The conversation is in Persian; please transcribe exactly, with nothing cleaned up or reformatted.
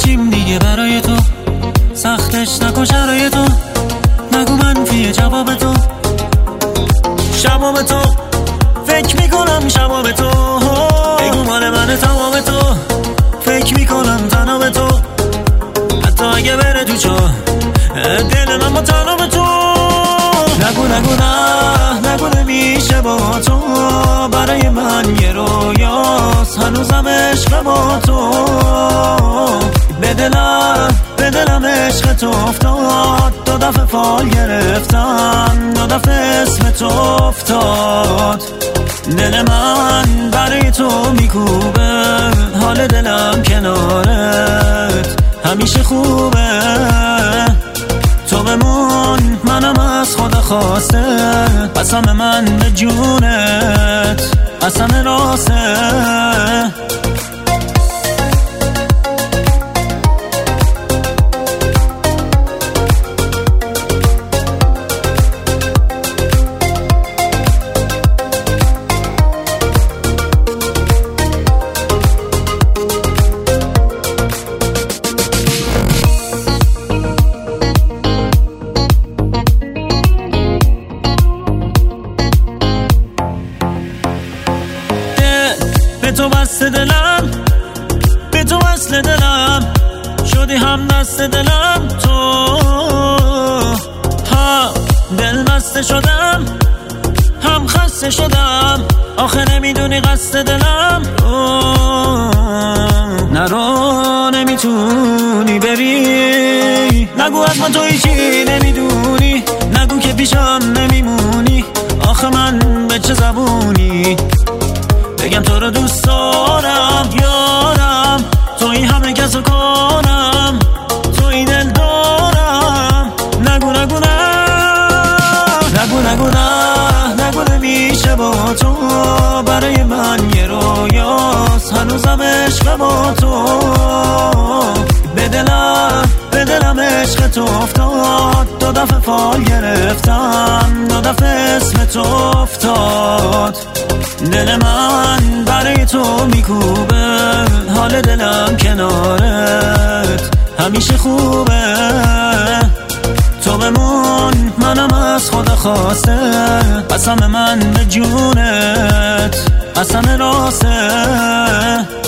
چیم دیگه برای تو، سختش نکن شرایطو، نگو منفیه جواب تو. شباب تو فکر میکنم، شباب تو بگو مال من تمام تو، فکر میکنم تنها به تو، حتی اگه بره تو چا دل من با تنها به تو. نگو نگو نه نگو نمیشه با تو، برای من یه رویاست هنوزم عشق با تو. به دلم به دلم عشق تو افتاد، دو دفعه فال گرفتم، دو دفعه اسم تو افتاد. دل من برای تو میکوبه، حال دلم کنارت همیشه خوبه. تو بمون منم از خدا خواسته، قسم من به جونت قسم راسته. به تو بسته دلم، به تو وصل دلم، شدی هم دست دلم. تو هم دل بسته شدم، هم خسته شدم، آخه نمیدونی قصد دلم. نرو نمیتونی بری، نگو از من تو هیچی نمیدونی، نگو که پیشم نمیمونی، آخه من به چه زبونی بگم تو رو دوست دارم یارم، توی همه کسو کنم، توی دل دارم. نگو نگو نه نگو نگو نه نگو نمیشه با تو، برای من یه رویاست هنوزم عشق با تو. به دلم به دلم عشق تو افتاد، دو دفعه فال گرفتم، دو دفعه اسم تو افتاد. دل من برای تو میکوبه، حال دلم کنارت همیشه خوبه. تو بمون منم از خدا خواسته، قسم من به جونت قسم راسته.